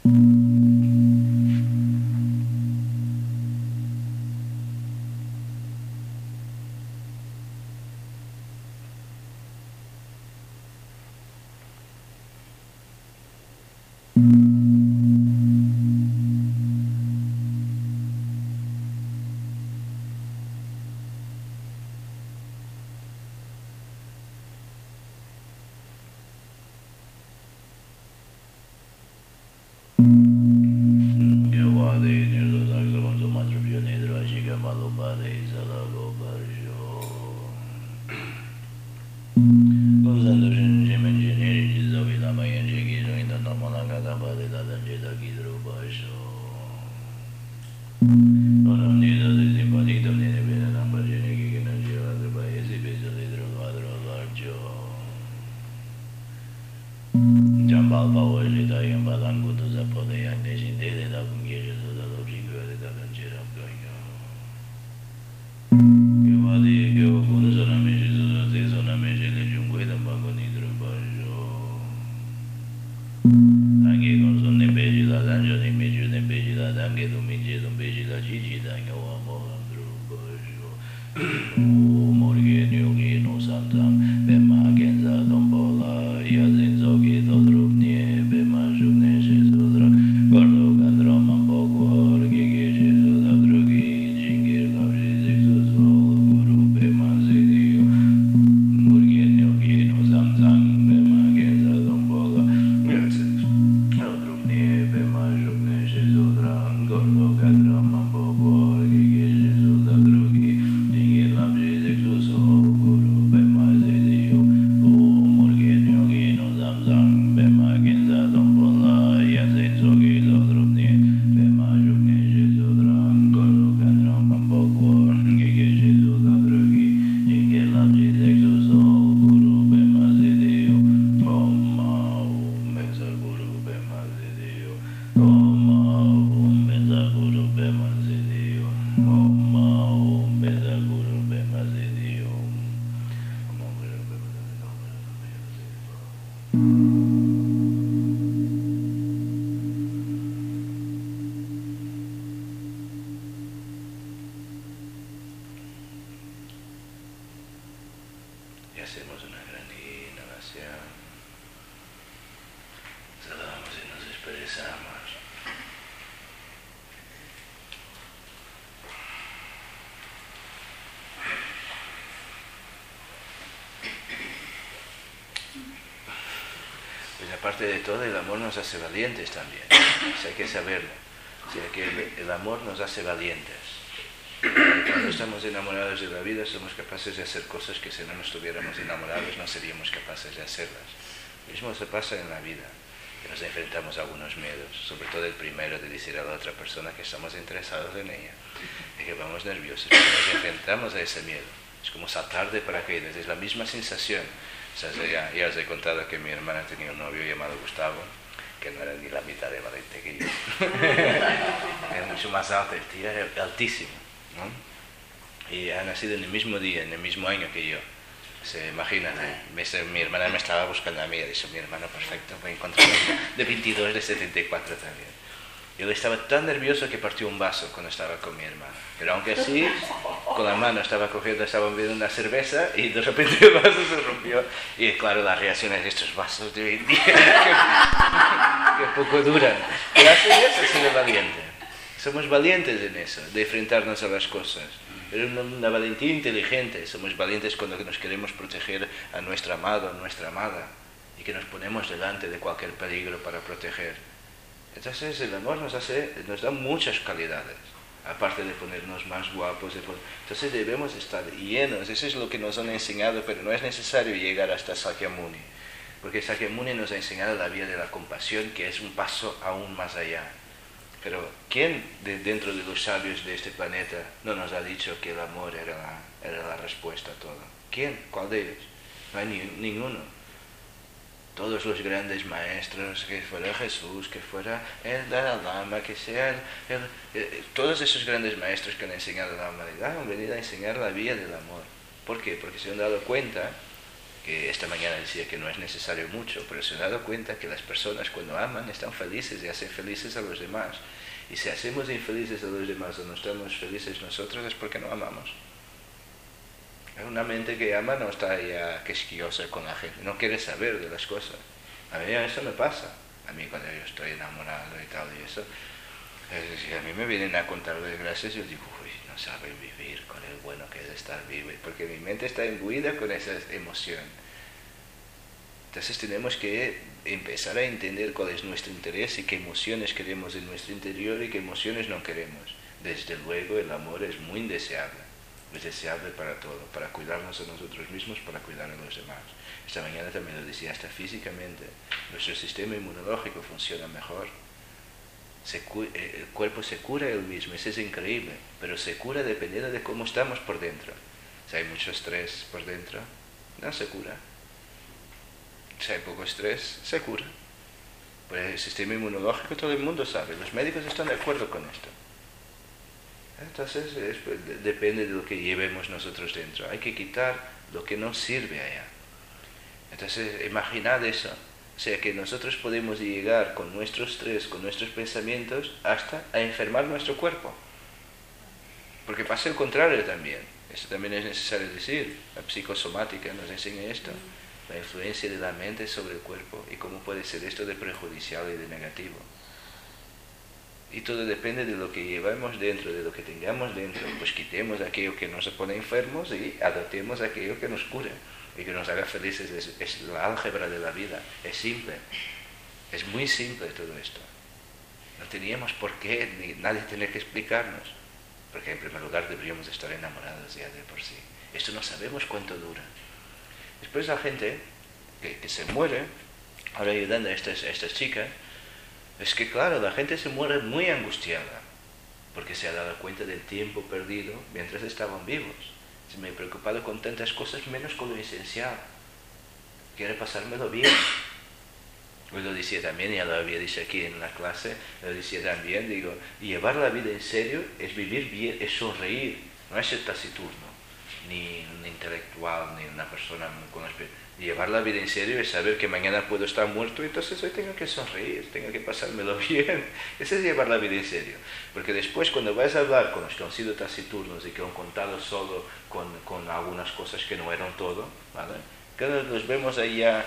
Aparte de todo, el amor nos hace valientes también. O sea, hay que saberlo. O sea, que el, el amor nos hace valientes. Cuando estamos enamorados de la vida, somos capaces de hacer cosas que si no nos estuviéramos enamorados no seríamos capaces de hacerlas. Lo mismo se pasa en la vida, que nos enfrentamos a algunos miedos, sobre todo el primero de decir a la otra persona que estamos interesados en ella, y que vamos nerviosos, pero nos enfrentamos a ese miedo. Es como saltar de paracaídas, es la misma sensación. O sea, ya, ya os he contado que mi hermana tenía un novio llamado Gustavo, que no era ni la mitad de valiente que yo. Era mucho más alto, el tío era altísimo, ¿no? Y ha nacido en el mismo día, en el mismo año que yo. Se imaginan, ¿eh? mi, mi hermana me estaba buscando a mí, y dice, mi hermano perfecto, voy a encontrar de veintidós, de setenta y cuatro también. Yo estaba tan nervioso que partió un vaso cuando estaba con mi hermana. Pero aunque así, con la mano estaba cogiendo, estaba bebiendo una cerveza y de repente el vaso se rompió. Y claro, las reacciones de estos vasos de hoy en día, que, que poco duran. Pero así es ser valiente. Somos valientes en eso, de enfrentarnos a las cosas. Pero una, una valentía inteligente. Somos valientes cuando nos queremos proteger a nuestro amado, a nuestra amada. Y que nos ponemos delante de cualquier peligro para proteger. Entonces el amor nos, hace, nos da muchas calidades, aparte de ponernos más guapos. De poner... Entonces debemos estar llenos, eso es lo que nos han enseñado, pero no es necesario llegar hasta Sakyamuni, porque Sakyamuni nos ha enseñado la vía de la compasión, que es un paso aún más allá. Pero ¿quién de, dentro de los sabios de este planeta no nos ha dicho que el amor era la, era la respuesta a todo? ¿Quién? ¿Cuál de ellos? No hay ni, ninguno. Todos los grandes maestros, que fuera Jesús, que fuera el Dalai Lama, que sean el, el, todos esos grandes maestros que han enseñado a la humanidad han venido a enseñar la vía del amor. ¿Por qué? Porque se han dado cuenta que esta mañana decía que no es necesario mucho, pero se ha dado cuenta que las personas cuando aman están felices y hacen felices a los demás. Y si hacemos infelices a los demás o no estamos felices nosotros es porque no amamos. Una mente que ama no está ya quisquillosa con la gente, no quiere saber de las cosas. A mí eso me pasa. A mí cuando yo estoy enamorado y tal y eso, si a mí me vienen a contar desgracias, yo digo, uy, no saben vivir con el bueno que es estar vivo, porque mi mente está imbuida con esa emoción. Entonces tenemos que empezar a entender cuál es nuestro interés y qué emociones queremos en nuestro interior y qué emociones no queremos. Desde luego el amor es muy indeseable. Es deseable para todo, para cuidarnos a nosotros mismos, para cuidar a los demás. Esta mañana también lo decía, hasta físicamente, nuestro sistema inmunológico funciona mejor. Se cu- el cuerpo se cura él mismo, eso es increíble, pero se cura dependiendo de cómo estamos por dentro. Si hay mucho estrés por dentro, no se cura. Si hay poco estrés, se cura. Pues el sistema inmunológico todo el mundo sabe, los médicos están de acuerdo con esto. Entonces es, depende de lo que llevemos nosotros dentro. Hay que quitar lo que no sirve allá. Entonces imaginad eso. O sea que nosotros podemos llegar con nuestro estrés, con nuestros pensamientos, hasta a enfermar nuestro cuerpo. Porque pasa el contrario también. Esto también es necesario decir. La psicosomática nos enseña esto. La influencia de la mente sobre el cuerpo y cómo puede ser esto de perjudicial y de negativo. Y todo depende de lo que llevamos dentro, de lo que tengamos dentro. Pues quitemos aquello que nos pone enfermos y adoptemos aquello que nos cure y que nos haga felices. Es, es la álgebra de la vida. Es simple. Es muy simple todo esto. No teníamos por qué, ni nadie tener que explicarnos. Porque en primer lugar deberíamos estar enamorados ya de por sí. Esto no sabemos cuánto dura. Después la gente que, que se muere, ahora ayudando a estas, a estas chicas, es que claro, la gente se muere muy angustiada, porque se ha dado cuenta del tiempo perdido mientras estaban vivos. Se me he preocupado con tantas cosas menos con lo esencial. Quiero pasármelo bien. Pues lo decía también, ya lo había dicho aquí en la clase, lo decía también, digo, llevar la vida en serio es vivir bien, es sonreír, no es ser taciturno, ni un intelectual, ni una persona con espíritu. Llevar la vida en serio es saber que mañana puedo estar muerto, entonces hoy tengo que sonreír, tengo que pasármelo bien. Eso es llevar la vida en serio. Porque después cuando vas a hablar con los que han sido taciturnos y que han contado solo con, con algunas cosas que no eran todo, ¿vale? Cuando los vemos ahí ya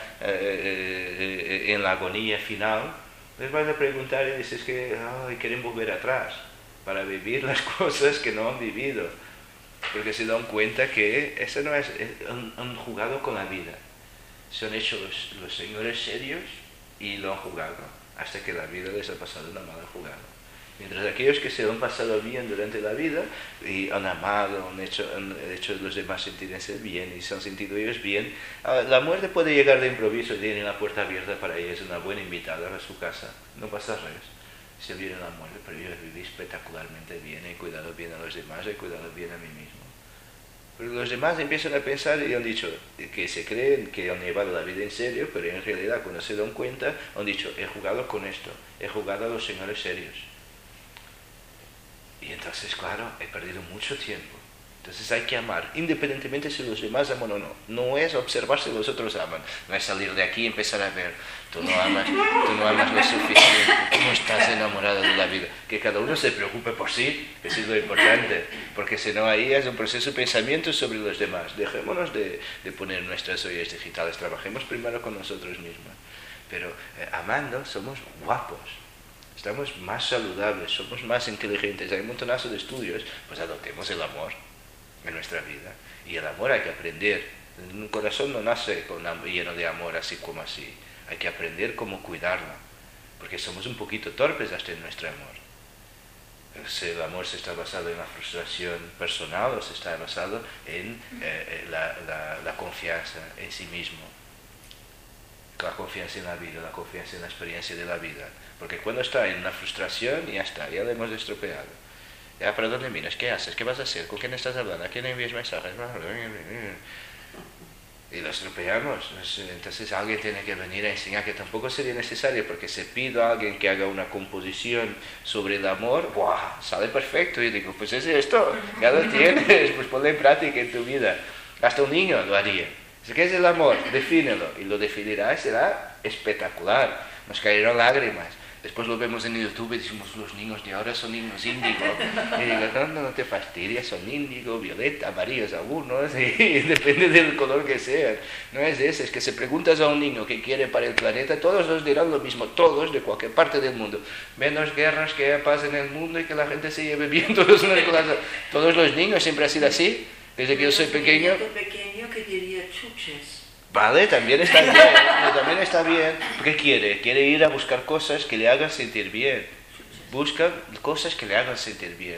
eh, eh, en la agonía final, les vas a preguntar y dices que oh, quieren volver atrás para vivir las cosas que no han vivido. Porque se dan cuenta que eso no es, es han, han jugado con la vida. Se han hecho los, los señores serios y lo han jugado hasta que la vida les ha pasado una mala jugada. Mientras aquellos que se han pasado bien durante la vida y han amado, han hecho, han hecho a los demás sentirse bien y se han sentido ellos bien, la muerte puede llegar de improviso y tienen la puerta abierta para ellos, una buena invitada a su casa, no pasa res. Se viene la muerte, pero yo viví espectacularmente bien, he cuidado bien a los demás, he cuidado bien a mí mismo. Pero los demás empiezan a pensar y han dicho que se creen que han llevado la vida en serio, pero en realidad cuando se dan cuenta han dicho, he jugado con esto, he jugado a los señores serios. Y entonces, claro, he perdido mucho tiempo. Entonces hay que amar, independientemente si los demás aman o no. No es observar si los otros aman. No es salir de aquí y empezar a ver, tú no amas, tú no amas lo suficiente, tú no estás enamorado de la vida. Que cada uno se preocupe por sí, eso es lo importante. Porque si no, ahí es un proceso de pensamiento sobre los demás. Dejémonos de, de poner nuestras ollas digitales, trabajemos primero con nosotros mismos. Pero eh, amando somos guapos. Estamos más saludables, somos más inteligentes. Hay un montonazo de estudios, pues adoptemos el amor en nuestra vida. Y el amor hay que aprender. Un corazón no nace con, lleno de amor así como así. Hay que aprender cómo cuidarlo. Porque somos un poquito torpes hasta en nuestro amor. Si el amor se está basado en la frustración personal o se está basado en eh, la, la, la confianza en sí mismo. La confianza en la vida, la confianza en la experiencia de la vida. Porque cuando está en una frustración, ya está, ya la hemos estropeado. Ya, ¿para dónde miras? ¿Qué haces? ¿Qué vas a hacer? ¿Con quién estás hablando? ¿A quién envías mensajes? Y lo estropeamos. Entonces alguien tiene que venir a enseñar, que tampoco sería necesario, porque si pido a alguien que haga una composición sobre el amor, ¡buah! Sale perfecto. Y digo, pues es esto, ya lo tienes, pues ponlo en práctica en tu vida. Hasta un niño lo haría. ¿Qué es el amor? Defínelo. Y lo definirá y será espectacular. Nos caerán lágrimas. Después lo vemos en YouTube y decimos, los niños de ahora son niños índigo. Y digo, no, no, no te fastidies, son índigo, violeta, amarillos algunos, y depende del color que sean. No es eso, es que si preguntas a un niño qué quiere para el planeta, todos nos dirán lo mismo, todos de cualquier parte del mundo. Menos guerras, que haya paz en el mundo y que la gente se lleve bien todos unos con los... Todos los niños siempre ha sido así, desde que yo soy pequeño. pequeño que diría chuches. Vale, también está bien, también está bien. ¿Qué quiere? Quiere ir a buscar cosas que le hagan sentir bien. Busca cosas que le hagan sentir bien.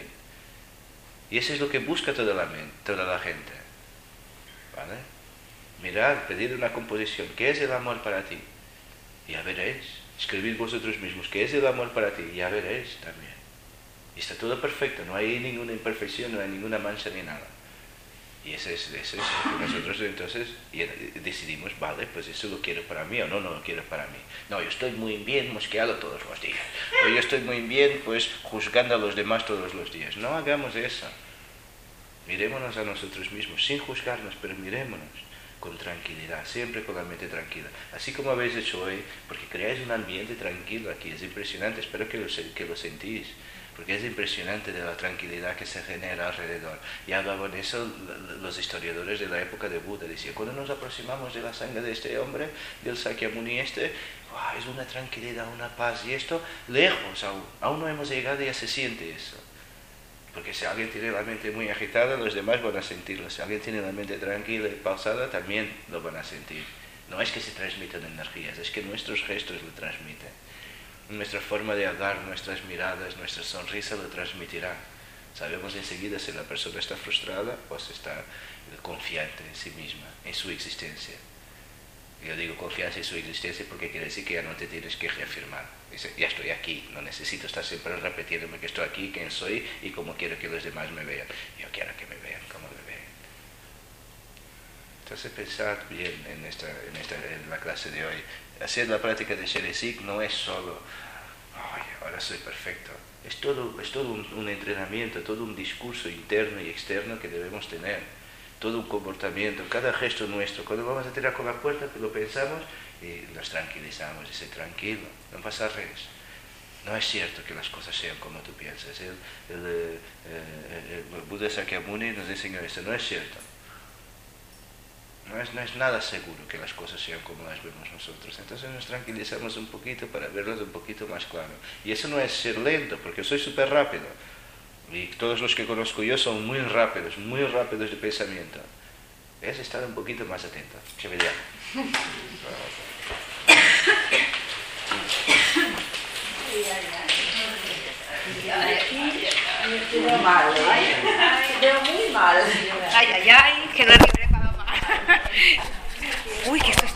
Y eso es lo que busca toda la, toda la gente. ¿Vale? Mirad, pedir una composición. ¿Qué es el amor para ti? Ya veréis. Escribid vosotros mismos. ¿Qué es el amor para ti? Ya veréis también. Y está todo perfecto. No hay ninguna imperfección, no hay ninguna mancha ni nada. Y ese es, ese es lo que nosotros entonces decidimos, vale, pues eso lo quiero para mí o no, no lo quiero para mí. No, yo estoy muy bien mosqueado todos los días. O yo estoy muy bien pues juzgando a los demás todos los días. No hagamos eso. Mirémonos a nosotros mismos, sin juzgarnos, pero mirémonos con tranquilidad, siempre con la mente tranquila. Así como habéis hecho hoy, porque creáis un ambiente tranquilo aquí, es impresionante, espero que lo, que lo sentís. Porque es impresionante de la tranquilidad que se genera alrededor. Y hablaban eso los historiadores de la época de Buda. Decían, cuando nos aproximamos de la sangre de este hombre, del Sakyamuni este, wow, es una tranquilidad, una paz. Y esto, lejos aún, aún no hemos llegado y ya se siente eso. Porque si alguien tiene la mente muy agitada, los demás van a sentirlo. Si alguien tiene la mente tranquila y pausada, también lo van a sentir. No es que se transmitan energías, es que nuestros gestos lo transmiten. Nuestra forma de hablar, nuestras miradas, nuestra sonrisa lo transmitirá. Sabemos enseguida si la persona está frustrada o si está confiante en sí misma, en su existencia. Yo digo confianza en su existencia porque quiere decir que ya no te tienes que reafirmar. Dice, ya estoy aquí, no necesito estar siempre repitiéndome que estoy aquí, quién soy y cómo quiero que los demás me vean. Yo quiero que me vean como me ven. Entonces pensad bien en, esta, en, esta, en la clase de hoy. Hacer la práctica de Sheresik no es solo, ay, ahora soy perfecto. Es todo, es todo un, un entrenamiento, todo un discurso interno y externo que debemos tener. Todo un comportamiento, cada gesto nuestro. Cuando vamos a tirar con la puerta, lo pensamos y nos tranquilizamos. Dice, tranquilo, no pasa res. No es cierto que las cosas sean como tú piensas. El, el, el, el, el Buda Sakyamuni nos enseñó esto, no es cierto. No es, no es nada seguro que las cosas sean como las vemos nosotros. Entonces nos tranquilizamos un poquito para verlas un poquito más claro. Y eso no es ser lento, porque yo soy súper rápido. Y todos los que conozco yo son muy rápidos, muy rápidos de pensamiento. Es estar un poquito más atento. Que me diga. Veo mal, ¿eh? Veo muy mal. Ay, ay, ay, que no libre para más. Uy, que esto está